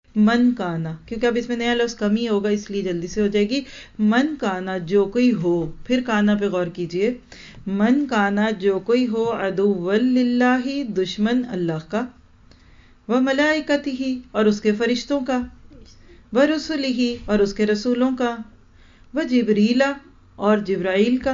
من کانا، کیونکہ اب اس میں نیا لفظ کم ہی ہوگا اس لیے جلدی سے ہو جائے گی. من کانا جو کوئی ہو، پھر کانا پہ غور کیجئے. من کانا جو کوئی ہو، عدو للہ دشمن اللہ کا، وملائکتہ اور اس کے فرشتوں کا، ورسلہ اور اس کے رسولوں کا، وجبریل اور جبرائیل کا،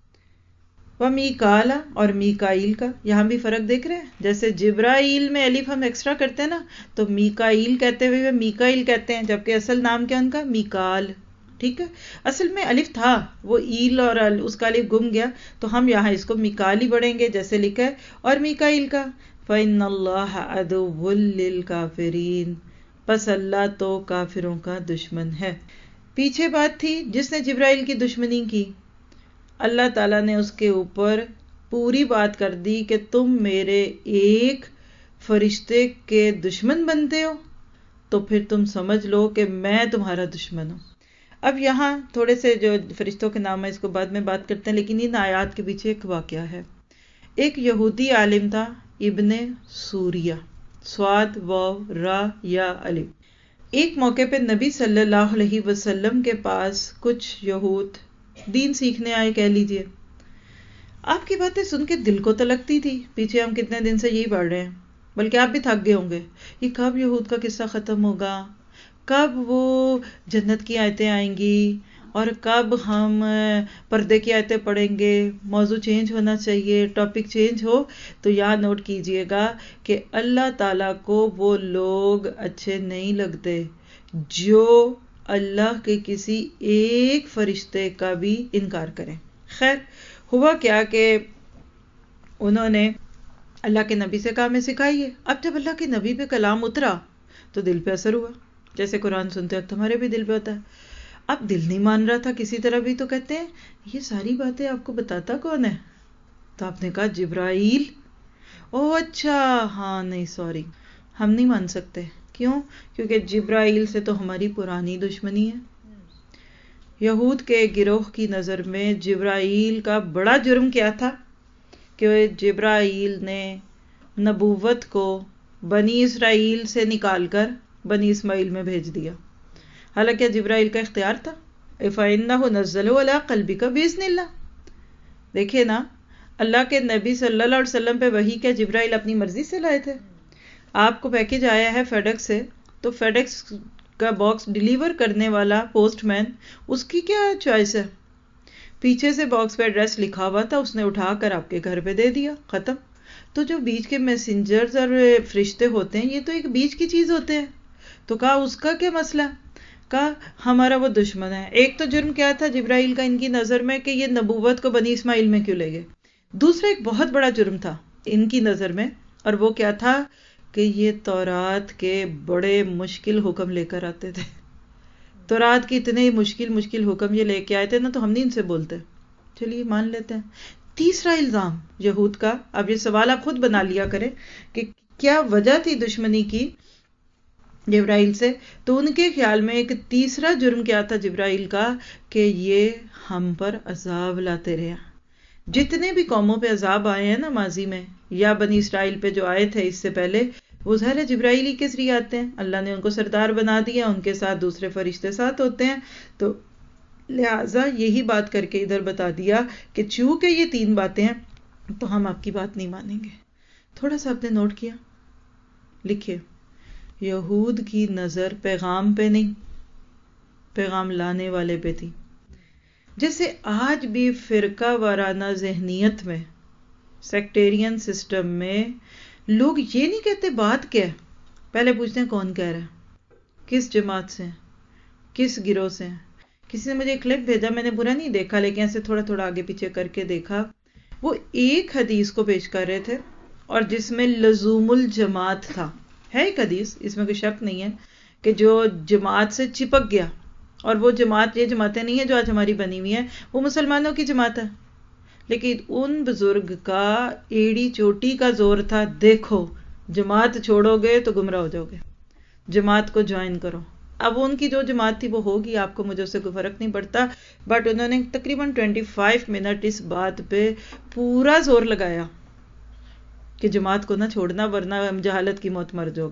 ومیکال اور میکائیل کا. یہاں بھی فرق دیکھ رہے ہیں، جیسے جبرائیل میں الف ہم ایکسٹرا کرتے ہیں نا، تو میکائیل کہتے ہوئے میکائیل کہتے ہیں، جبکہ اصل نام کیا ان کا؟ میکال. ٹھیک ہے، اصل میں الف تھا، وہ ایل اور اس کا الف گم گیا، تو ہم یہاں اس کو میکال ہی پڑھیں گے جیسے لکھا ہے. اور میکائیل کا فإن اللہ عدو للکافرین، پس اللہ تو کافروں کا دشمن ہے. پیچھے بات تھی جس نے جبرائیل کی دشمنی کی، اللہ تعالیٰ نے اس کے اوپر پوری بات کر دی کہ تم میرے ایک فرشتے کے دشمن بنتے ہو، تو پھر تم سمجھ لو کہ میں تمہارا دشمن ہوں. اب یہاں تھوڑے سے جو فرشتوں کے نام ہے اس کو بعد میں بات کرتے ہیں، لیکن ان آیات کے پیچھے ایک واقعہ ہے. ایک یہودی عالم تھا ابن سوریہ، صاد واو را یا الف. ایک موقع پہ نبی صلی اللہ علیہ وسلم کے پاس کچھ یہود دین سیکھنے آئے کہہ لیجئے. آپ کی باتیں سن کے دل کو تو لگتی تھی، پیچھے ہم کتنے دن سے یہی پڑھ رہے ہیں، بلکہ آپ بھی تھک گئے ہوں گے، یہ کب یہود کا قصہ ختم ہوگا، کب وہ جنت کی آیتیں آئیں گی، اور کب ہم پردے کی آیتیں پڑھیں گے. موضوع چینج ہونا چاہیے، ٹاپک چینج ہو. تو یہاں نوٹ کیجئے گا کہ اللہ تعالیٰ کو وہ لوگ اچھے نہیں لگتے جو اللہ کے کسی ایک فرشتے کا بھی انکار کریں. خیر ہوا کیا کہ انہوں نے اللہ کے نبی سے کہا میں سکھائیے. اب جب اللہ کے نبی پہ کلام اترا تو دل پہ اثر ہوا، جیسے قرآن سنتے وقت ہمارے بھی دل پہ ہوتا ہے. اب دل نہیں مان رہا تھا کسی طرح بھی، تو کہتے ہیں یہ ساری باتیں آپ کو بتاتا کون ہے؟ تو آپ نے کہا جبرائیل. او اچھا، ہاں نہیں سوری، ہم نہیں مان سکتے. کیوں؟ کیونکہ جبرائیل سے تو ہماری پرانی دشمنی ہے. یہود کے گروہ کی نظر میں جبرائیل کا بڑا جرم کیا تھا کہ جبرائیل نے نبوت کو بنی اسرائیل سے نکال کر بنی اسماعیل میں بھیج دیا، حالانکہ جبرائیل کا اختیار تھا. فَإِنَّهُ نَزَّلَهُ عَلَىٰ قَلْبِكَ بِإِذْنِ اللَّهِ. دیکھیں نا، اللہ کے نبی صلی اللہ علیہ وسلم پہ وحی کیا جبرائیل اپنی مرضی سے لائے تھے؟ آپ کو پیکج آیا ہے فیڈیکس سے، تو فیڈیکس کا باکس ڈیلیور کرنے والا پوسٹ مین، اس کی کیا چوائس ہے؟ پیچھے سے باکس پہ ایڈریس لکھا ہوا تھا، اس نے اٹھا کر آپ کے گھر پہ دے دیا، ختم. تو جو بیچ کے میسنجرز اور فرشتے ہوتے ہیں، یہ تو ایک بیچ کی چیز ہوتے ہیں. تو کہا اس کا کیا مسئلہ؟ کہا ہمارا وہ دشمن ہے. ایک تو جرم کیا تھا جبرائیل کا ان کی نظر میں کہ یہ نبوت کو بنی اسماعیل میں کیوں لے گئے. دوسرا ایک بہت بڑا جرم تھا ان کی نظر میں، اور وہ کیا تھا کہ یہ تورات کے بڑے مشکل حکم لے کر آتے تھے. تورات کے اتنے مشکل حکم یہ لے کے آئے تھے نا، تو ہم نہیں ان سے بولتے. چلیے مان لیتے ہیں. تیسرا الزام یہود کا، اب یہ سوال آپ خود بنا لیا کریں کہ کیا وجہ تھی دشمنی کی جبرائیل سے. تو ان کے خیال میں ایک تیسرا جرم کیا تھا جبرائیل کا کہ یہ ہم پر عذاب لاتے رہے. جتنے بھی قوموں پہ عذاب آئے ہیں نا ماضی میں، یا بنی اسرائیل پہ جو آئے تھے اس سے پہلے، وہ ظاہر جبرائیل کے ذریعے آتے ہیں. اللہ نے ان کو سردار بنا دیا، ان کے ساتھ دوسرے فرشتے ساتھ ہوتے ہیں. تو لہٰذا یہی بات کر کے ادھر بتا دیا کہ چونکہ یہ تین باتیں ہیں تو ہم آپ کی بات نہیں مانیں گے. تھوڑا سا آپ نے نوٹ کیا؟ لکھیے، یہود کی نظر پیغام پہ نہیں، پیغام لانے والے پہ تھی. جیسے آج بھی فرقہ وارانہ ذہنیت میں، سیکٹیرین سسٹم میں لوگ یہ نہیں کہتے بات کیا ہے، پہلے پوچھتے ہیں کون کہہ رہا ہے، کس جماعت سے، کس گروہ سے. کسی نے مجھے ایک کلپ بھیجا، میں نے برا نہیں دیکھا لیکن ایسے تھوڑا تھوڑا آگے پیچھے کر کے دیکھا. وہ ایک حدیث کو پیش کر رہے تھے اور جس میں لزوم الجماعت تھا. ہے ایک حدیث، اس میں کوئی شک نہیں ہے کہ جو جماعت سے چپک گیا، اور وہ جماعت یہ جماعتیں نہیں ہیں جو آج ہماری بنی ہوئی ہیں، وہ مسلمانوں کی جماعت ہے. لیکن ان بزرگ کا ایڑی چوٹی کا زور تھا، دیکھو جماعت چھوڑو گے تو گمراہ ہو جاؤ گے، جماعت کو جوائن کرو. اب ان کی جو جماعت تھی وہ ہوگی، آپ کو مجھے اس سے کوئی فرق نہیں پڑتا، بٹ انہوں نے تقریباً 25 منٹ اس بات پہ پورا زور لگایا کہ جماعت کو نہ چھوڑنا ورنہ جہالت کی موت مر جاؤ گے.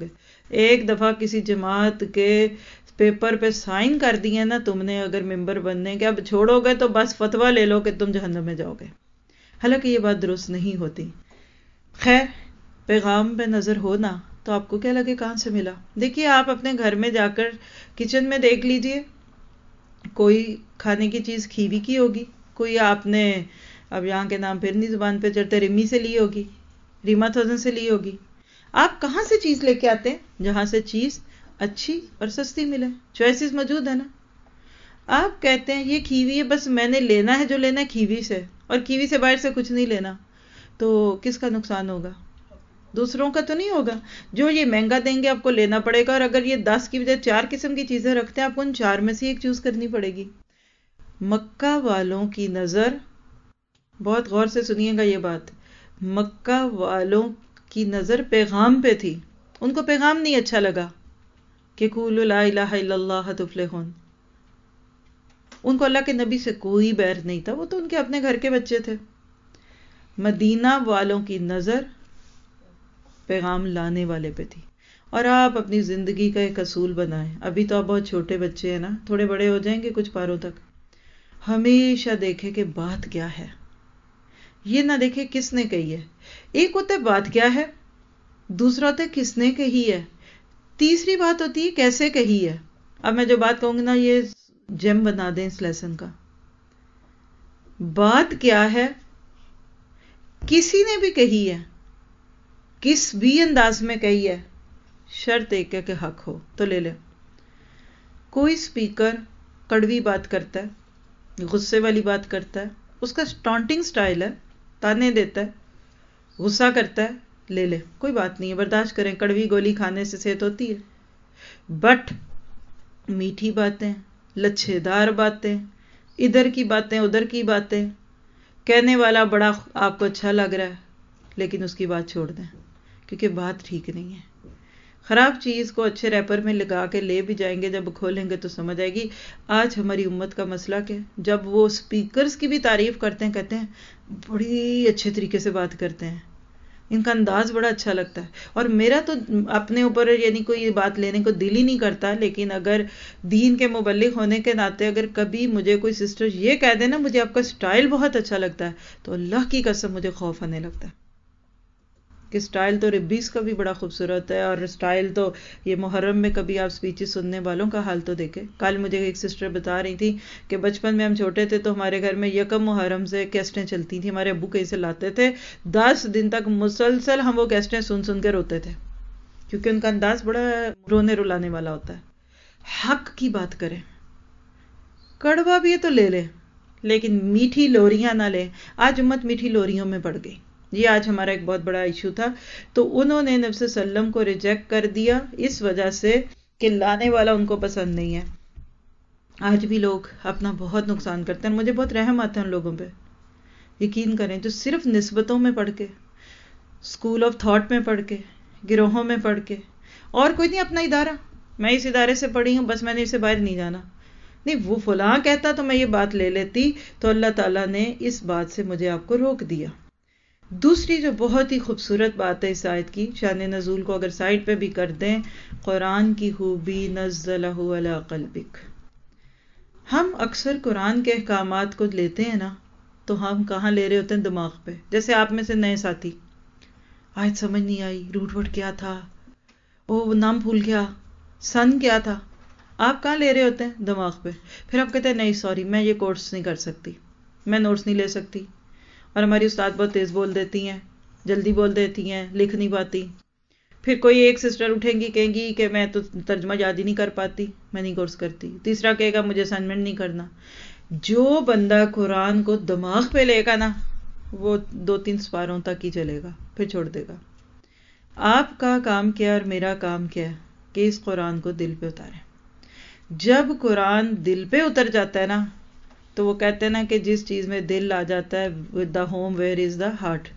ایک دفعہ کسی جماعت کے پیپر پہ سائن کر دیے نا تم نے اگر ممبر بننے کے، اب چھوڑو گے تو بس فتویٰ لے لو کہ تم جہنم میں جاؤ گے، حالانکہ یہ بات درست نہیں ہوتی۔ خیر، پیغام پہ نظر ہونا تو آپ کو کیا لگے کہاں سے ملا؟ دیکھیے آپ اپنے گھر میں جا کر کچن میں دیکھ لیجئے، کوئی کھانے کی چیز کھیوی کی ہوگی، کوئی آپ نے، اب یہاں کے نام پھر نہیں زبان پہ چڑھتے، ریمی سے لی ہوگی، ریما تھوزن سے لی ہوگی۔ آپ کہاں سے چیز لے کے آتے ہیں؟ جہاں سے چیز اچھی اور سستی ملے، چوائسز موجود ہے نا۔ آپ کہتے ہیں یہ کھیوی ہے، بس میں نے لینا ہے جو لینا ہے کھیوی سے، اور کھیوی سے باہر سے کچھ نہیں لینا، تو کس کا نقصان ہوگا؟ دوسروں کا تو نہیں ہوگا۔ جو یہ مہنگا دیں گے آپ کو لینا پڑے گا، اور اگر یہ 10 کی بجائے 4 قسم کی چیزیں رکھتے ہیں آپ کو ان 4 میں سے ایک چوز کرنی پڑے گی۔ مکہ والوں کی نظر، بہت غور سے سنیے گا یہ بات، مکہ والوں کی نظر پیغام پہ تھی، ان کو پیغام نہیں اچھا لگا کہ قولوا لا الہ الا اللہ تفلحون۔ ان کو اللہ کے نبی سے کوئی بیر نہیں تھا، وہ تو ان کے اپنے گھر کے بچے تھے۔ مدینہ والوں کی نظر پیغام لانے والے پہ تھی۔ اور آپ اپنی زندگی کا ایک اصول بنائیں، ابھی تو آپ بہت چھوٹے بچے ہیں نا، تھوڑے بڑے ہو جائیں گے کچھ پاروں تک، ہمیشہ دیکھیں کہ بات کیا ہے، یہ نہ دیکھیں کس نے کہی ہے۔ ایک ہوتا ہے بات کیا ہے، دوسرا ہوتا ہے کس نے کہی ہے، تیسری بات ہوتی ہے کیسے کہی ہے۔ اب میں جو بات کہوں گی نا یہ جیم بنا دیں اس لیسن کا۔ بات کیا ہے، کسی نے بھی کہی ہے، کس بھی انداز میں کہی ہے، شرط ایک ہے کہ حق ہو تو لے لیں۔ کوئی سپیکر کڑوی بات کرتا ہے، غصے والی بات کرتا ہے، اس کا ٹانٹنگ سٹائل ہے، تانے دیتا ہے، غصہ کرتا ہے، لے لیں، کوئی بات نہیں ہے، برداشت کریں، کڑوی گولی کھانے سے صحت ہوتی ہے۔ بٹ میٹھی باتیں، لچھے دار باتیں، ادھر کی باتیں ادھر کی باتیں، کہنے والا بڑا آپ کو اچھا لگ رہا ہے لیکن اس کی بات چھوڑ دیں کیونکہ بات ٹھیک نہیں ہے۔ خراب چیز کو اچھے ریپر میں لگا کے لے بھی جائیں گے، جب کھولیں گے تو سمجھ آئے گی۔ آج ہماری امت کا مسئلہ کیا ہے، جب وہ سپیکرز کی بھی تعریف کرتے ہیں کہتے ہیں بڑی اچھے طریقے سے بات کرتے ہیں، ان کا انداز بڑا اچھا لگتا ہے۔ اور میرا تو اپنے اوپر یعنی کوئی بات لینے کو دل ہی نہیں کرتا، لیکن اگر دین کے مبلغ ہونے کے ناطے اگر کبھی مجھے کوئی سسٹر یہ کہہ دے نا مجھے آپ کا سٹائل بہت اچھا لگتا ہے، تو اللہ کی قسم مجھے خوف آنے لگتا ہے کہ سٹائل تو ربیز کا بھی بڑا خوبصورت ہے، اور سٹائل تو یہ محرم میں کبھی آپ سپیچز سننے والوں کا حال تو دیکھیں۔ کل مجھے ایک سسٹر بتا رہی تھی کہ بچپن میں ہم چھوٹے تھے تو ہمارے گھر میں یکم محرم سے کیسٹیں چلتی تھیں، ہمارے ابو کہیں سے لاتے تھے، 10 دن تک مسلسل ہم وہ کیسٹیں سن سن کے روتے تھے کیونکہ ان کا انداز بڑا رونے رلانے والا ہوتا ہے۔ حق کی بات کریں، کڑوا بھی ہے تو لے لیں لیکن میٹھی لوریاں نہ لیں۔ آج امت میٹھی لوریوں میں پڑ گئی، یہ آج ہمارا ایک بہت بڑا ایشو تھا، تو انہوں نے نبی صلی اللہ علیہ وسلم کو ریجیکٹ کر دیا اس وجہ سے کہ لانے والا ان کو پسند نہیں ہے۔ آج بھی لوگ اپنا بہت نقصان کرتے ہیں، مجھے بہت رحم آتا ہے ان لوگوں پہ، یقین کریں، جو صرف نسبتوں میں پڑھ کے، اسکول آف تھاٹ میں پڑھ کے، گروہوں میں پڑھ کے، اور کوئی نہیں اپنا ادارہ، میں اس ادارے سے پڑھی ہوں بس میں نے اسے باہر نہیں جانا، نہیں وہ فلاں کہتا تو میں یہ بات لے لیتی، تو اللہ تعالیٰ نے اس بات سے مجھے آپ کو روک دیا۔ دوسری جو بہت ہی خوبصورت بات ہے اس آیت کی، شان نزول کو اگر سائڈ پہ بھی کر دیں، قرآن کی خوبی نزلہ علی قلبک۔ ہم اکثر قرآن کے احکامات کو لیتے ہیں نا تو ہم کہاں لے رہے ہوتے ہیں؟ دماغ پہ۔ جیسے آپ میں سے نئے ساتھی، آیت سمجھ نہیں آئی، روٹ ورڈ کیا تھا، وہ نام بھول گیا، سن کیا تھا، آپ کہاں لے رہے ہوتے ہیں؟ دماغ پہ۔ پھر آپ کہتے ہیں نہیں سوری میں یہ کورس نہیں کر سکتی، میں نوٹس نہیں لے سکتی، اور ہماری استاد بہت تیز بول دیتی ہیں، جلدی بول دیتی ہیں، لکھ نہیں پاتی۔ پھر کوئی ایک سسٹر اٹھیں گی کہیں گی کہ میں تو ترجمہ یاد ہی نہیں کر پاتی، میں نہیں کورس کرتی۔ تیسرا کہے گا مجھے اسائنمنٹ نہیں کرنا۔ جو بندہ قرآن کو دماغ پہ لے گا نا وہ 2-3 سپاروں تک ہی چلے گا، پھر چھوڑ دے گا۔ آپ کا کام کیا اور میرا کام کیا ہے کہ اس قرآن کو دل پہ اتاریں۔ جب قرآن دل پہ اتر جاتا ہے نا تو وہ کہتے ہیں نا کہ جس چیز میں دل آ جاتا ہے with the home where is the heart،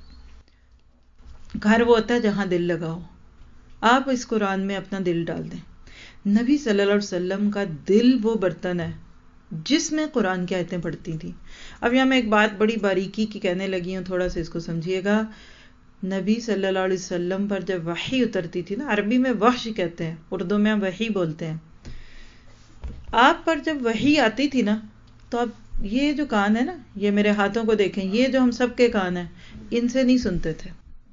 گھر وہ ہوتا ہے جہاں دل لگا ہو۔ آپ اس قرآن میں اپنا دل ڈال دیں۔ نبی صلی اللہ علیہ وسلم کا دل وہ برتن ہے جس میں قرآن کی آیتیں پڑھتی تھیں۔ اب یہاں میں ایک بات بڑی باریکی کی کہنے لگی ہوں، تھوڑا سا اس کو سمجھیے گا۔ نبی صلی اللہ علیہ وسلم پر جب وحی اترتی تھی نا، عربی میں وحش کہتے ہیں، اردو میں ہم وحی بولتے ہیں، آپ پر جب وحی آتی تھی نا، تو اب یہ جو کان ہے نا، یہ میرے ہاتھوں کو دیکھیں، یہ جو ہم سب کے کان ہیں، ان سے نہیں سنتے تھے،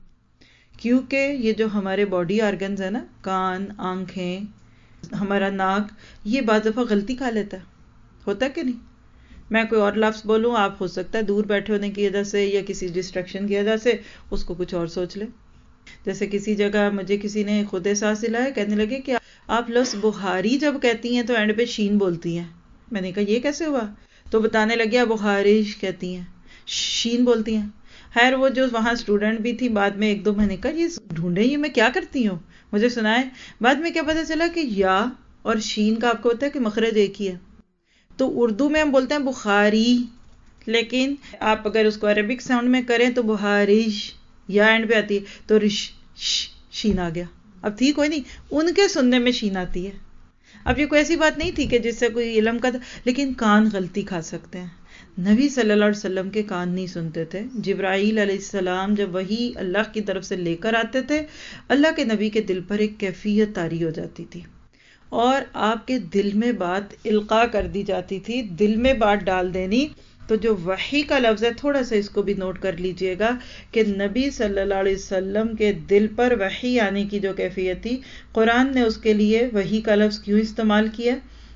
کیونکہ یہ جو ہمارے باڈی آرگنز ہیں نا، کان، آنکھیں، ہمارا ناک، یہ بعض دفعہ غلطی کھا لیتا ہوتا کہ نہیں؟ میں کوئی اور لفظ بولوں، آپ ہو سکتا ہے دور بیٹھے ہونے کی وجہ سے یا کسی ڈسٹریکشن کی وجہ سے اس کو کچھ اور سوچ لیں. جیسے کسی جگہ مجھے کسی نے خود احساس دلایا، کہنے لگے کہ آپ لفظ بخاری جب کہتی ہیں تو اینڈ پہ شین بولتی ہیں. میں نے کہا یہ کیسے ہوا؟ تو بتانے لگے آپ بخارش کہتی ہیں، شین بولتی ہیں. خیر وہ جو وہاں اسٹوڈنٹ بھی تھی، بعد میں ایک دو میں نے کہا یہ ڈھونڈے یہ میں کیا کرتی ہوں، مجھے سنائے. بعد میں کیا پتا چلا کہ یا اور شین کا آپ کو پتا ہے کہ مخرج ایک ہی ہے. تو اردو میں ہم بولتے ہیں بخاری، لیکن آپ اگر اس کو عربک ساؤنڈ میں کریں تو بخارش، یا اینڈ پہ آتی ہے تو رش شین آ گیا. اب تھی کوئی نہیں، ان کے سننے میں شین آتی ہے. اب یہ کوئی ایسی بات نہیں تھی کہ جس سے کوئی علم کا تھا، لیکن کان غلطی کھا سکتے ہیں. نبی صلی اللہ علیہ وسلم کے کان نہیں سنتے تھے. جبرائیل علیہ السلام جب وحی اللہ کی طرف سے لے کر آتے تھے، اللہ کے نبی کے دل پر ایک کیفیت طاری ہو جاتی تھی اور آپ کے دل میں بات القاء کر دی جاتی تھی، دل میں بات ڈال دینی. تو جو وحی کا لفظ ہے، تھوڑا سا اس کو بھی نوٹ کر لیجئے گا کہ نبی صلی اللہ علیہ وسلم کے دل پر وحی آنے کی جو کیفیت تھی، قرآن نے اس کے لیے وحی کا لفظ کیوں استعمال کیا؟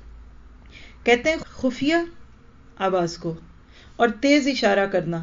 کہتے ہیں خفیہ آواز کو اور تیز اشارہ کرنا،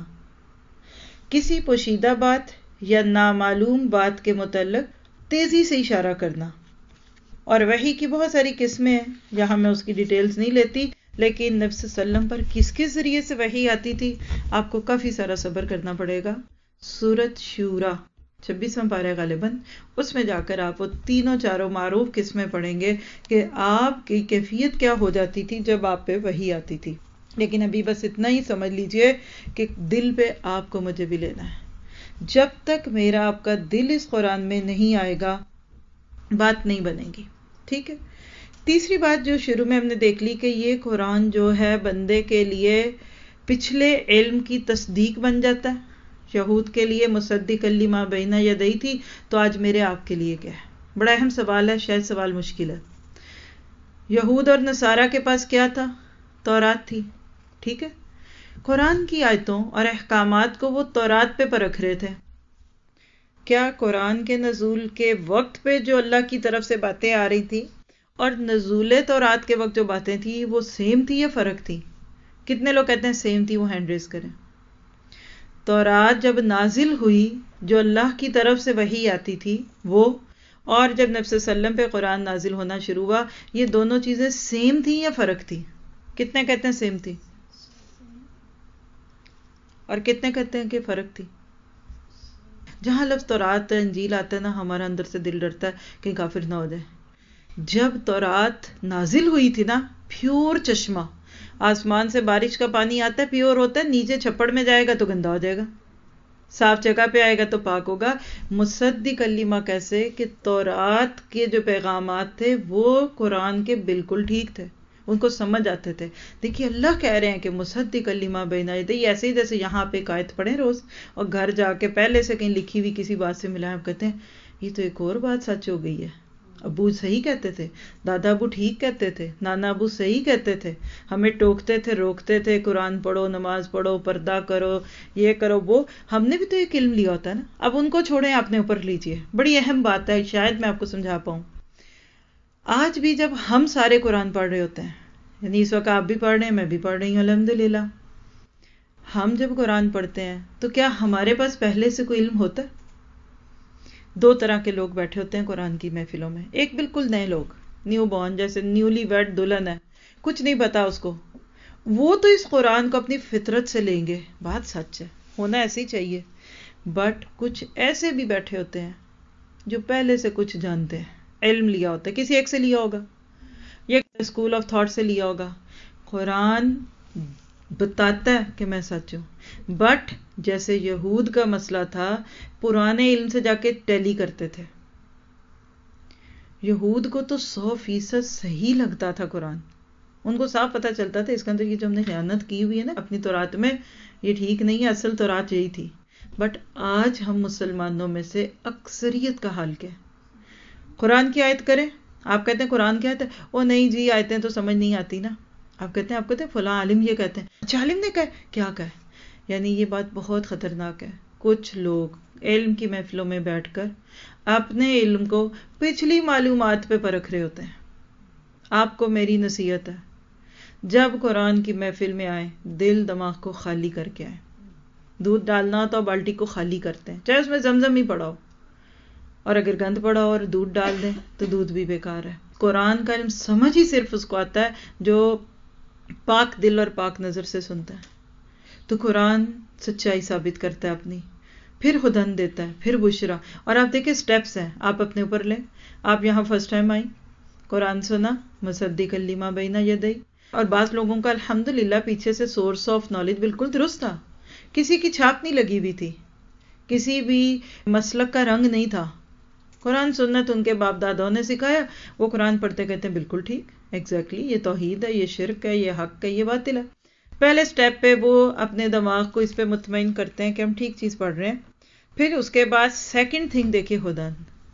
کسی پوشیدہ بات یا نامعلوم بات کے متعلق تیزی سے اشارہ کرنا. اور وحی کی بہت ساری قسمیں ہیں، یہاں میں اس کی ڈیٹیلز نہیں لیتی، لیکن نبی صلی اللہ علیہ وسلم پر کس کس ذریعے سے وحی آتی تھی آپ کو کافی سارا صبر کرنا پڑے گا. سورۃ شورا 26واں پارہ غالباً، اس میں جا کر آپ وہ تینوں چاروں معروف قسمیں پڑھیں گے کہ آپ کی کیفیت کیا ہو جاتی تھی جب آپ پہ وحی آتی تھی. لیکن ابھی بس اتنا ہی سمجھ لیجئے کہ دل پہ آپ کو مجھے بھی لینا ہے. جب تک میرا آپ کا دل اس قرآن میں نہیں آئے گا، بات نہیں بنے گی. ٹھیک ہے. تیسری بات جو شروع میں ہم نے دیکھ لی کہ یہ قرآن جو ہے بندے کے لیے پچھلے علم کی تصدیق بن جاتا ہے. یہود کے لیے مصدق لما بین یدیہ تھی، تو آج میرے آپ کے لیے کیا ہے؟ بڑا اہم سوال ہے، شاید سوال مشکل ہے. یہود اور نصارہ کے پاس کیا تھا؟ تورات تھی. ٹھیک ہے. قرآن کی آیتوں اور احکامات کو وہ تورات پہ پرکھ رہے تھے. کیا قرآن کے نزول کے وقت پہ جو اللہ کی طرف سے باتیں آ رہی تھی اور نزول تورات کے وقت جو باتیں تھی وہ سیم تھی یا فرق تھی؟ کتنے لوگ کہتے ہیں سیم تھی؟ وہ ہینڈ ریز کریں. تورات جب نازل ہوئی، جو اللہ کی طرف سے وحی آتی تھی وہ، اور جب نبی صلی اللہ علیہ وسلم پہ قرآن نازل ہونا شروع ہوا، یہ دونوں چیزیں سیم تھی یا فرق تھی؟ کتنے کہتے ہیں سیم تھی اور کتنے کہتے ہیں کہ فرق تھی؟ جہاں لفظ تورات انجیل آتا ہے نا، ہمارا اندر سے دل ڈرتا ہے کہ کافر نہ ہو جائے. جب تورات نازل ہوئی تھی نا، پیور چشمہ، آسمان سے بارش کا پانی آتا ہے، پیور ہوتا ہے، نیچے چھپڑ میں جائے گا تو گندا ہو جائے گا، صاف جگہ پہ آئے گا تو پاک ہوگا. مصدق لما کیسے کہ تورات کے جو پیغامات تھے وہ قرآن کے بالکل ٹھیک تھے، ان کو سمجھ آتے تھے. دیکھیے اللہ کہہ رہے ہیں کہ مصدق لما بین یدیہ، ایسے ہی جیسے یہاں پہ ایک آیت پڑھیں روز اور گھر جا کے پہلے سے کہیں لکھی ہوئی کسی بات سے ملائیں، آپ کہتے ہیں یہ تو ایک اور بات سچ ہو گئی ہے. ابو صحیح کہتے تھے، دادا ابو ٹھیک کہتے تھے، نانا ابو صحیح کہتے تھے، ہمیں ٹوکتے تھے، روکتے تھے، قرآن پڑھو، نماز پڑھو، پردہ کرو، یہ کرو وہ. ہم نے بھی تو ایک علم لیا ہوتا ہے نا. اب ان کو چھوڑیں، اپنے اوپر لیجئے. بڑی اہم بات ہے، شاید میں آپ کو سمجھا پاؤں. آج بھی جب ہم سارے قرآن پڑھ رہے ہوتے ہیں، یعنی اس وقت آپ بھی پڑھ رہے ہیں، میں بھی پڑھ رہی ہوں الحمدللہ، ہم جب قرآن پڑھتے ہیں تو کیا ہمارے پاس پہلے سے کوئی علم ہوتا ہے؟ دو طرح کے لوگ بیٹھے ہوتے ہیں قرآن کی محفلوں میں. ایک بالکل نئے لوگ، نیو بورن، جیسے نیولی ویڈ دلہن ہے، کچھ نہیں پتا اس کو، وہ تو اس قرآن کو اپنی فطرت سے لیں گے، بات سچ ہے، ہونا ایسے ہی چاہیے. بٹ کچھ ایسے بھی بیٹھے ہوتے ہیں جو پہلے سے کچھ جانتے ہیں، علم لیا ہوتا ہے، کسی ایک سے لیا ہوگا، یہ اسکول آف تھاٹ سے لیا ہوگا. قرآن بتاتا ہے کہ میں سچ ہوں، بٹ جیسے یہود کا مسئلہ تھا، پرانے علم سے جا کے ٹیلی کرتے تھے. یہود کو تو 100% صحیح لگتا تھا قرآن، ان کو صاف پتہ چلتا تھا اس کے اندر یہ جو ہم نے خیانت کی ہوئی ہے نا اپنی تورات میں، یہ ٹھیک نہیں ہے، اصل تورات یہی تھی. بٹ آج ہم مسلمانوں میں سے اکثریت کا حال کیا ہے؟ قرآن کی آیت کریں، آپ کہتے ہیں قرآن کی آیت ہے، او نہیں جی آیتیں تو سمجھ نہیں آتی نا. آپ کہتے ہیں فلاں عالم یہ کہتے ہیں، اچھا عالم نے کہا کیا کہا ہے؟ یعنی یہ بات بہت خطرناک ہے. کچھ لوگ علم کی محفلوں میں بیٹھ کر اپنے علم کو پچھلی معلومات پہ پرکھ رہے ہوتے ہیں. آپ کو میری نصیحت ہے، جب قرآن کی محفل میں آئے دل دماغ کو خالی کر کے آئے. دودھ ڈالنا تو بالٹی کو خالی کرتے ہیں، چاہے اس میں زمزم ہی پڑا ہو، اور اگر گند پڑا ہو اور دودھ ڈال دیں تو دودھ بھی بیکار ہے. قرآن کا علم سمجھ ہی صرف اس کو آتا ہے جو پاک دل اور پاک نظر سے سنتا ہے. تو قرآن سچائی ثابت کرتا ہے اپنی، پھر ہدن دیتا ہے، پھر بشرا. اور آپ دیکھیں سٹیپس ہیں، آپ اپنے اوپر لیں. آپ یہاں فرسٹ ٹائم آئی، قرآن سنا، مصدقا لما بین یدی، اور بعض لوگوں کا الحمدللہ پیچھے سے سورس آف نالج بالکل درست تھا، کسی کی چھاپ نہیں لگی ہوئی تھی، کسی بھی مسلک کا رنگ نہیں تھا. قرآن سنت ان کے باپ دادوں نے سکھایا، وہ قرآن پڑھتے کہتے ہیں بالکل ٹھیک، ایگزیکٹلی یہ توحید ہے، یہ شرک ہے، یہ حق ہے، یہ باطل ہے. پہلے سٹیپ پہ وہ اپنے دماغ کو اس پہ مطمئن کرتے ہیں کہ ہم ٹھیک چیز پڑھ رہے ہیں. پھر اس کے بعد سیکنڈ تھنگ دیکھیں ہدن.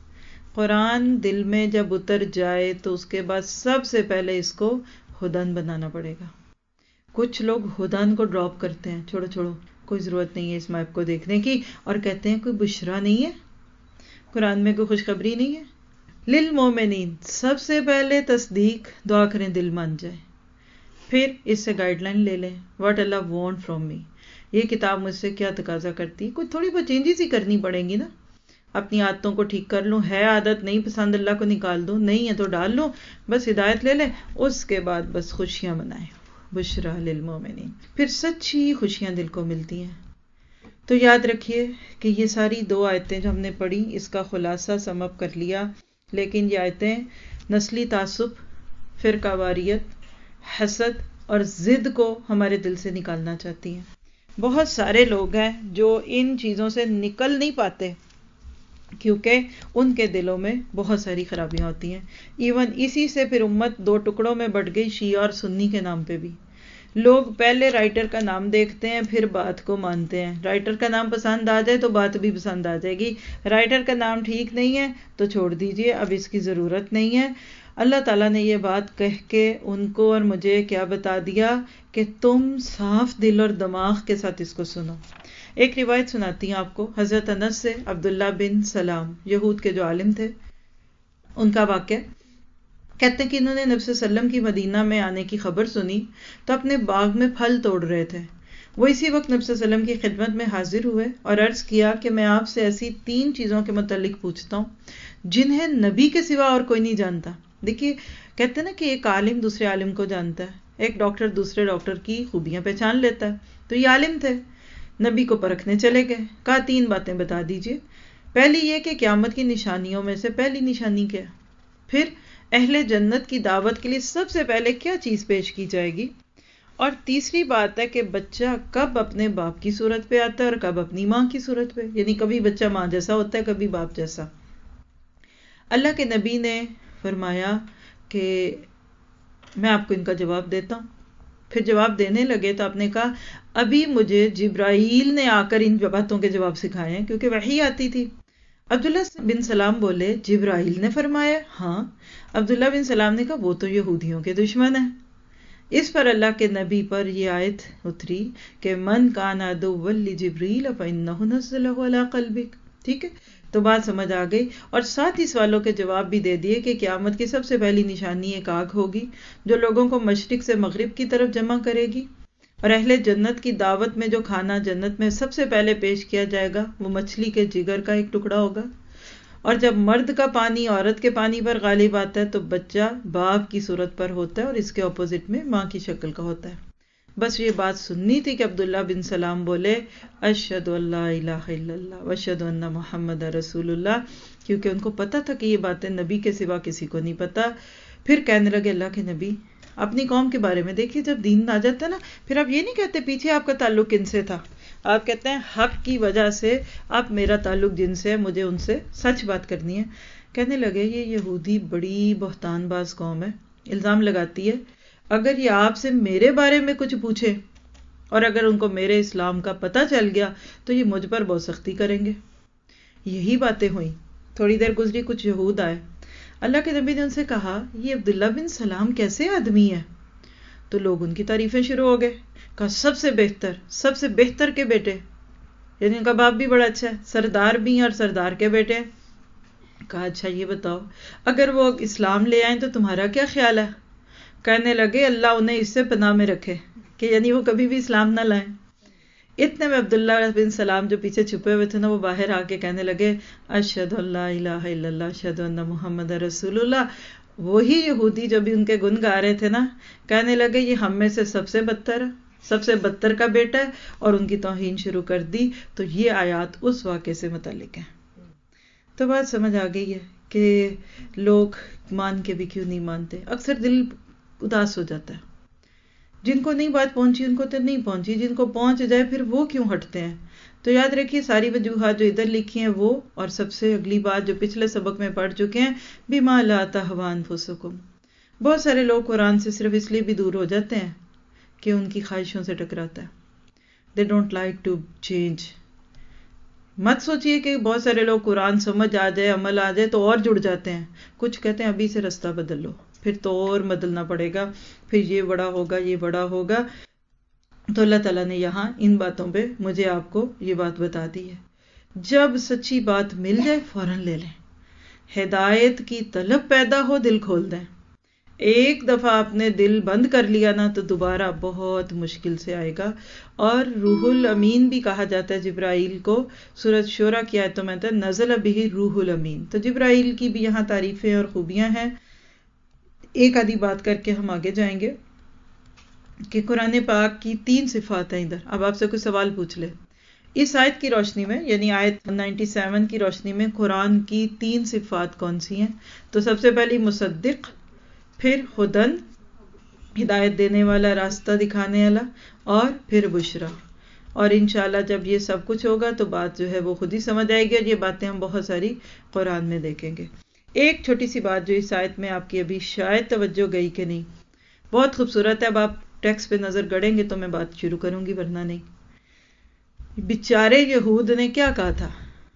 قرآن دل میں جب اتر جائے تو اس کے بعد سب سے پہلے اس کو ہدن بنانا پڑے گا. کچھ لوگ ہدن کو ڈراپ کرتے ہیں، چھوڑو کوئی ضرورت نہیں ہے اس میپ کو دیکھنے کی، اور کہتے ہیں کوئی بشرا نہیں ہے، قرآن میں کوئی خوشخبری نہیں ہے. للمومنین، سب سے پہلے تصدیق، دعا کریں دل مان جائے. پھر اس سے گائیڈ لائن لے لیں، what Allah want from me, یہ کتاب مجھ سے کیا تقاضا کرتی. کوئی تھوڑی بہت چینجز ہی کرنی پڑیں گی نا. اپنی عادتوں کو ٹھیک کر لوں، ہے عادت نہیں پسند اللہ کو نکال دوں، نہیں ہے تو ڈال لوں، بس ہدایت لے لیں. اس کے بعد بس خوشیاں منائیں، بشرا للمومنین، پھر سچی خوشیاں دل کو ملتی ہیں. تو یاد رکھیے کہ یہ ساری 2 آیتیں جو ہم نے پڑھی اس کا خلاصہ سم اپ کر لیا. لیکن یہ آیتیں نسلی تعصب، فرقہ واریت، حسد اور ضد کو ہمارے دل سے نکالنا چاہتی ہیں. بہت سارے لوگ ہیں جو ان چیزوں سے نکل نہیں پاتے کیونکہ ان کے دلوں میں بہت ساری خرابیاں ہوتی ہیں. ایون اسی سے پھر امت 2 ٹکڑوں میں بٹ گئی، شیعہ اور سنی کے نام پہ بھی. لوگ پہلے رائٹر کا نام دیکھتے ہیں، پھر بات کو مانتے ہیں. رائٹر کا نام پسند آ جائے تو بات بھی پسند آ جائے گی، رائٹر کا نام ٹھیک نہیں ہے تو چھوڑ دیجئے، اب اس کی ضرورت نہیں ہے. اللہ تعالیٰ نے یہ بات کہہ کے ان کو اور مجھے کیا بتا دیا کہ تم صاف دل اور دماغ کے ساتھ اس کو سنو. ایک روایت سناتی ہیں آپ کو حضرت انس سے، عبداللہ بن سلام یہود کے جو عالم تھے، ان کا واقعہ. کہتے ہیں کہ انہوں نے نبی صلی اللہ علیہ وسلم کی مدینہ میں آنے کی خبر سنی تو اپنے باغ میں پھل توڑ رہے تھے. وہ اسی وقت نبی صلی اللہ علیہ وسلم کی خدمت میں حاضر ہوئے اور عرض کیا کہ میں آپ سے ایسی 3 چیزوں کے متعلق پوچھتا ہوں جنہیں نبی کے سوا اور کوئی نہیں جانتا. دیکھیے کہتے ہیں نا کہ ایک عالم دوسرے عالم کو جانتا ہے، ایک ڈاکٹر دوسرے ڈاکٹر کی خوبیاں پہچان لیتا ہے. تو یہ عالم تھے، نبی کو پرکھنے چلے گئے، کہا 3 باتیں بتا دیجئے. پہلی یہ کہ قیامت کی نشانیوں میں سے پہلی نشانی کیا، پھر اہل جنت کی دعوت کے لیے سب سے پہلے کیا چیز پیش کی جائے گی، اور تیسری بات ہے کہ بچہ کب اپنے باپ کی صورت پہ آتا ہے اور کب اپنی ماں کی صورت پہ، یعنی کبھی بچہ ماں جیسا ہوتا ہے، کبھی باپ جیسا. اللہ کے نبی نے فرمایا کہ میں آپ کو ان کا جواب دیتا ہوں. پھر جواب دینے لگے تو آپ نے کہا ابھی مجھے جبرائیل نے آ کر ان باتوں کے جواب سکھائے ہیں، کیونکہ وحی آتی تھی. عبداللہ بن سلام بولے جبرائیل نے فرمایا؟ ہاں. عبداللہ بن سلام نے کہا وہ تو یہودیوں کے دشمن ہیں. اس پر اللہ کے نبی پر یہ آیت اتری کہ من کان عدوا لجبریل فإنہ نزلہ علی قلبک. ٹھیک ہے، تو بات سمجھ آ گئی. اور ساتھ ہی سوالوں کے جواب بھی دے دیے کہ قیامت کی سب سے پہلی نشانی ایک آگ ہوگی جو لوگوں کو مشرق سے مغرب کی طرف جمع کرے گی، اور اہل جنت کی دعوت میں جو کھانا جنت میں سب سے پہلے پیش کیا جائے گا وہ مچھلی کے جگر کا ایک ٹکڑا ہوگا. اور جب مرد کا پانی عورت کے پانی پر غالب آتا ہے تو بچہ باپ کی صورت پر ہوتا ہے اور اس کے اپوزٹ میں ماں کی شکل کا ہوتا ہے. بس یہ بات سننی تھی کہ عبداللہ بن سلام بولے اشہد ان لا الہ الا اللہ واشہد ان محمد رسول اللہ، کیونکہ ان کو پتا تھا کہ یہ باتیں نبی کے سوا کسی کو نہیں پتا. پھر کہنے لگے اللہ کے نبی اپنی قوم کے بارے میں دیکھیے، جب دین آ جاتا ہے نا پھر آپ یہ نہیں کہتے پیچھے آپ کا تعلق کن سے تھا، آپ کہتے ہیں حق کی وجہ سے اب میرا تعلق جن سے ہے مجھے ان سے سچ بات کرنی ہے. کہنے لگے یہ یہودی بڑی بہتان باز قوم ہے، الزام لگاتی ہے اگر یہ آپ سے میرے بارے میں کچھ پوچھے اور اگر ان کو میرے اسلام کا پتہ چل گیا تو یہ مجھ پر بہت سختی کریں گے. یہی باتیں ہوئیں. تھوڑی دیر گزری، کچھ یہود آئے. اللہ کے نبی نے ان سے کہا یہ عبداللہ بن سلام کیسے آدمی ہے؟ تو لوگ ان کی تعریفیں شروع ہو گئے. کہا سب سے بہتر کے بیٹے، یعنی ان کا باپ بھی بڑا اچھا ہے، سردار بھی ہیں اور سردار کے بیٹے ہیں. کہا اچھا یہ بتاؤ اگر وہ اسلام لے آئیں تو تمہارا کیا خیال ہے؟ کہنے لگے اللہ انہیں اس سے پناہ میں رکھے کہ یعنی وہ کبھی بھی اسلام نہ لائیں. اتنے میں عبداللہ بن سلام جو پیچھے چھپے ہوئے تھے نا، وہ باہر آ کے کہنے لگے اشہد ان لا الہ الا اللہ اشہد ان محمد رسول اللہ. وہی یہودی جو بھی ان کے گن گا رہے تھے نا، کہنے لگے یہ ہم میں سے سب سے بدتر ہے، سب سے بدتر کا بیٹا ہے، اور ان کی توہین شروع کر دی. تو یہ آیات اس واقعے سے متعلق ہیں. تو بات سمجھ آ گئی ہے کہ لوگ مان کے بھی کیوں نہیں مانتے. اکثر دل اداس ہو جاتا ہے. جن کو نہیں بات پہنچی ان کو تو نہیں پہنچی، جن کو پہنچ جائے پھر وہ کیوں ہٹتے ہیں. تو یاد رکھیے ساری وجوہات جو ادھر لکھی ہیں وہ، اور سب سے اگلی بات جو پچھلے سبق میں پڑھ چکے ہیں، بما لا تہوی انفسکم. بہت سارے لوگ قرآن سے صرف اس لیے بھی دور ہو جاتے ہیں کہ ان کی خواہشوں سے ٹکراتا ہے. They don't like to change. مت سوچئے کہ بہت سارے لوگ قرآن سمجھ آ جائے، عمل آ جائے تو اور جڑ جاتے ہیں. کچھ کہتے ہیں ابھی سے رستہ بدل لو، پھر تو اور بدلنا پڑے گا، پھر یہ بڑا ہوگا یہ بڑا ہوگا. تو اللہ تعالیٰ نے یہاں ان باتوں پہ مجھے آپ کو یہ بات بتا دی ہے. جب سچی بات مل جائے فوراً لے لیں. ہدایت کی طلب پیدا ہو دل کھول دیں. ایک دفعہ آپ نے دل بند کر لیا نا تو دوبارہ بہت مشکل سے آئے گا. اور روح الامین بھی کہا جاتا ہے جبرائیل کو. سورۃ شورى کی آیتوں میں آتا ہے نزل بہ روح الامین. تو جبرائیل کی بھی یہاں تعریفیں اور خوبیاں ہیں. ایک آدھی بات کر کے ہم آگے جائیں گے کہ قرآن پاک کی 3 صفات ہیں ادھر. اب آپ سے کوئی سوال پوچھ لے اس آیت کی روشنی میں، یعنی آیت 97 کی روشنی میں قرآن کی 3 صفات کون سی ہیں؟ تو سب سے پہلی مصدق، پھر ہدن ہدایت دینے والا، راستہ دکھانے والا، اور پھر بشرا. اور انشاءاللہ جب یہ سب کچھ ہوگا تو بات جو ہے وہ خود ہی سمجھ آئے گی. اور یہ باتیں ہم بہت ساری قرآن میں دیکھیں گے. ایک چھوٹی سی بات جو اس آیت میں آپ کی ابھی شاید توجہ گئی کہ نہیں، بہت خوبصورت ہے. اب آپ ٹیکسٹ پہ نظر گڑیں گے تو میں بات شروع کروں گی، ورنہ نہیں. بیچارے یہود نے کیا کہا تھا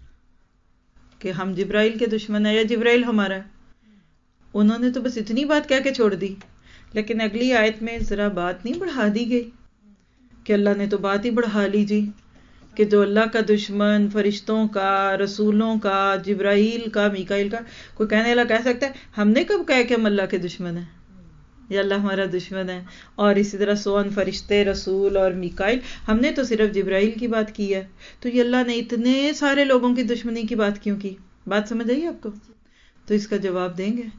کہ ہم جبرائیل کے دشمن ہیں یا جبرائیل ہمارا ہے. انہوں نے تو بس اتنی بات کہہ کے چھوڑ دی. لیکن اگلی آیت میں ذرا بات نہیں بڑھا دی گئی کہ اللہ نے تو بات ہی بڑھا لی جی، کہ جو اللہ کا دشمن، فرشتوں کا، رسولوں کا، جبرائیل کا، میکائیل کا. کوئی کہنے والا کہہ سکتا ہے ہم نے کب کہا کہ ہم اللہ کے دشمن ہیں یا اللہ ہمارا دشمن ہے؟ اور اسی طرح سون فرشتے، رسول اور میکائیل، ہم نے تو صرف جبرائیل کی بات کی ہے. تو یہ اللہ نے اتنے سارے لوگوں کی دشمنی کی بات کیوں کی؟ بات سمجھ آئی آپ کو؟ تو اس کا جواب دیں گے.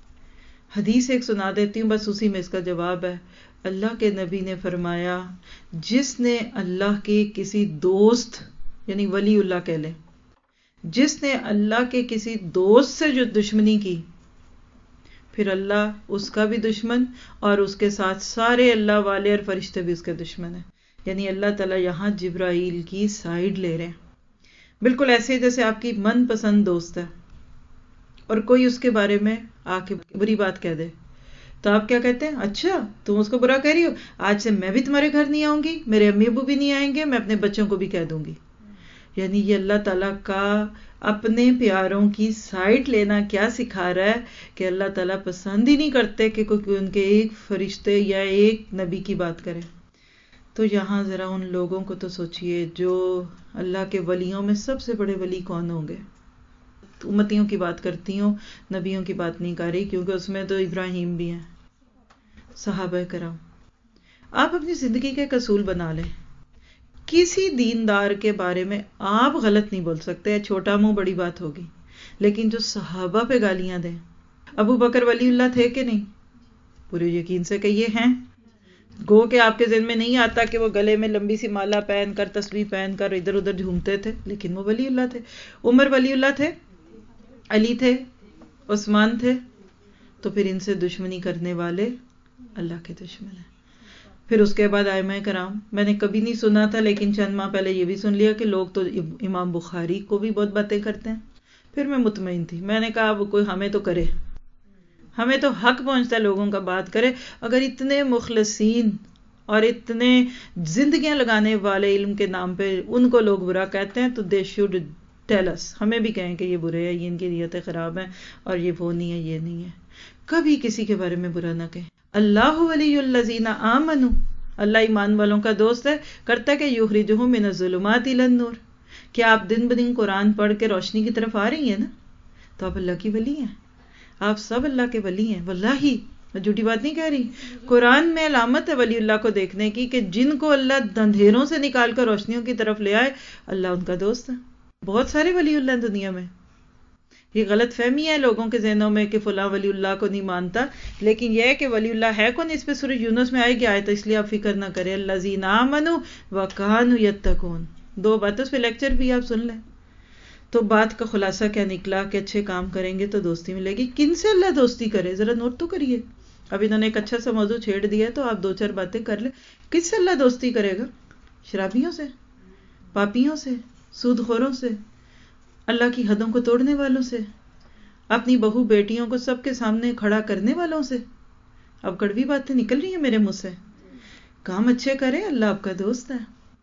حدیث ایک سنا دیتی ہوں، بس اسی میں اس کا جواب ہے. اللہ کے نبی نے فرمایا جس نے اللہ کے کسی دوست، یعنی ولی اللہ کہہ لیں، جس نے اللہ کے کسی دوست سے جو دشمنی کی، پھر اللہ اس کا بھی دشمن اور اس کے ساتھ سارے اللہ والے اور فرشتے بھی اس کے دشمن ہیں. یعنی اللہ تعالیٰ یہاں جبرائیل کی سائیڈ لے رہے ہیں، بالکل ایسے جیسے آپ کی من پسند دوست ہے اور کوئی اس کے بارے میں آ کے بری بات کہہ دے تو آپ کیا کہتے ہیں؟ اچھا تم اس کو برا کہہ رہی ہو، آج سے میں بھی تمہارے گھر نہیں آؤں گی، میرے امی ابو بھی نہیں آئیں گے، میں اپنے بچوں کو بھی کہہ دوں گی. یعنی یہ اللہ تعالیٰ کا اپنے پیاروں کی سائٹ لینا کیا سکھا رہا ہے کہ اللہ تعالیٰ پسند ہی نہیں کرتے کہ کوئی ان کے ایک فرشتے یا ایک نبی کی بات کرے. تو یہاں ذرا ان لوگوں کو تو سوچئے جو اللہ کے ولیوں میں سب سے بڑے ولی کون ہوں گے. امتیوں کی بات کرتی ہوں، نبیوں کی بات نہیں کر رہی، کیونکہ اس میں تو ابراہیم بھی ہیں، صحابہ کرام. آپ اپنی زندگی کا ایک اصول بنا لیں، کسی دیندار کے بارے میں آپ غلط نہیں بول سکتے. چھوٹا منہ بڑی بات ہوگی، لیکن جو صحابہ پہ گالیاں دیں. ابو بکر ولی اللہ تھے کہ نہیں؟ پورے یقین سے کہ یہ ہیں. گو کہ آپ کے ذہن میں نہیں آتا کہ وہ گلے میں لمبی سی مالا پہن کر، تسبیح پہن کر ادھر ادھر جھومتے تھے، لیکن وہ ولی اللہ تھے. عمر ولی اللہ تھے، علی تھے، عثمان تھے. تو پھر ان سے دشمنی کرنے والے اللہ کے دشمن ہیں. پھر اس کے بعد ائمہ کرام، میں نے کبھی نہیں سنا تھا لیکن چند ماہ پہلے یہ بھی سن لیا کہ لوگ تو امام بخاری کو بھی بہت باتیں کرتے ہیں. پھر میں مطمئن تھی، میں نے کہا اب کوئی ہمیں تو کرے، ہمیں تو حق پہنچتا ہے لوگوں کا بات کرے. اگر اتنے مخلصین اور اتنے زندگیاں لگانے والے علم کے نام پہ ان کو لوگ برا کہتے ہیں، تو دے شوڈ ٹیل اس، ہمیں بھی کہیں کہ یہ برے ہیں، یہ ان کی نیتیں خراب ہیں، اور یہ وہ نہیں ہے، یہ نہیں ہے. کبھی کسی کے بارے میں برا نہ کہیں. اللہ ولی الذین آمنوا، اللہ ایمان والوں کا دوست ہے، کرتا ہے کہ یخرجہم من الظلمات الی النور. کیا آپ دن بدن قرآن پڑھ کے روشنی کی طرف آ رہی ہیں نا، تو آپ اللہ کی ولی ہیں. آپ سب اللہ کے ولی ہیں، واللہ میں جھوٹی بات نہیں کہہ رہی. قرآن میں علامت ہے ولی اللہ کو دیکھنے کی کہ جن کو اللہ اندھیروں سے نکال کر روشنیوں کی طرف لے آئے، اللہ ان کا دوست ہے. بہت سارے ولی اللہ ہیں دنیا میں. یہ غلط فہمی ہے لوگوں کے ذہنوں میں کہ فلاں ولی اللہ کو نہیں مانتا، لیکن یہ ہے کہ ولی اللہ ہے کون، اس پہ سورہ یونس میں آئے گی آیت، اس لیے آپ فکر نہ کریں. الذین آمنوا وکانوا یتقون، 2 باتوں پہ لیکچر بھی آپ سن لیں. تو بات کا خلاصہ کیا نکلا کہ اچھے کام کریں گے تو دوستی ملے گی. کن سے اللہ دوستی کرے، ذرا نوٹ تو کریے. اب انہوں نے ایک اچھا سا موضوع چھیڑ دیا ہے تو آپ 2-4 باتیں کر لیں. کس سے اللہ دوستی کرے گا؟ شرابیوں سے، پاپیوں سے، سود خوروں سے، اللہ کی حدوں کو توڑنے والوں سے، اپنی بہو بیٹیوں کو سب کے سامنے کھڑا کرنے والوں سے. اب کڑوی باتیں نکل رہی ہیں میرے منہ سے. کام اچھے کریں، اللہ آپ کا دوست ہے.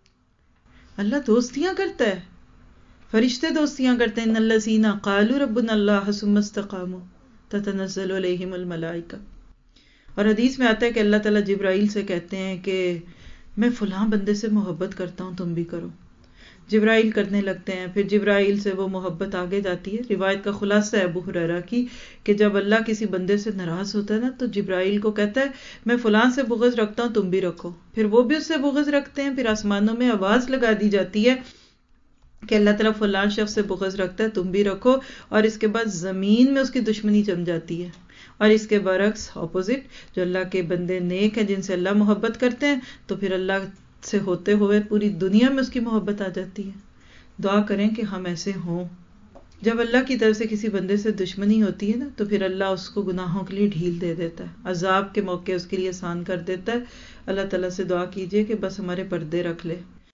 اللہ دوستیاں کرتا ہے، فرشتے دوستیاں کرتے ہیں. ان الذین قالوا ربنا اللہ ثم استقاموا تتنزل علیہم الملائکہ. اور حدیث میں آتا ہے کہ اللہ تعالیٰ جبرائیل سے کہتے ہیں کہ میں فلاں بندے سے محبت کرتا ہوں، تم بھی کرو. جبرائیل کرنے لگتے ہیں، پھر جبرائیل سے وہ محبت آگے جاتی ہے. روایت کا خلاصہ ہے ابو ہریرہ کی کہ جب اللہ کسی بندے سے ناراض ہوتا ہے نا تو جبرائیل کو کہتا ہے میں فلاں سے بغض رکھتا ہوں، تم بھی رکھو. پھر وہ بھی اس سے بغض رکھتے ہیں، پھر آسمانوں میں آواز لگا دی جاتی ہے کہ اللہ تعالیٰ فلاں شخص سے بغض رکھتا ہے، تم بھی رکھو. اور اس کے بعد زمین میں اس کی دشمنی جم جاتی ہے. اور اس کے برعکس اپوزٹ، جو اللہ کے بندے نیک ہیں جن سے اللہ محبت کرتے ہیں، تو پھر اللہ سے ہوتے ہوئے پوری دنیا میں اس کی محبت آ جاتی ہے. دعا کریں کہ ہم ایسے ہوں. جب اللہ کی طرف سے کسی بندے سے دشمنی ہوتی ہے نا تو پھر اللہ اس کو گناہوں کے لیے ڈھیل دے دیتا ہے، عذاب کے موقع اس کے لیے آسان کر دیتا ہے. اللہ تعالیٰ سے دعا کیجئے کہ بس ہمارے پردے رکھ لے.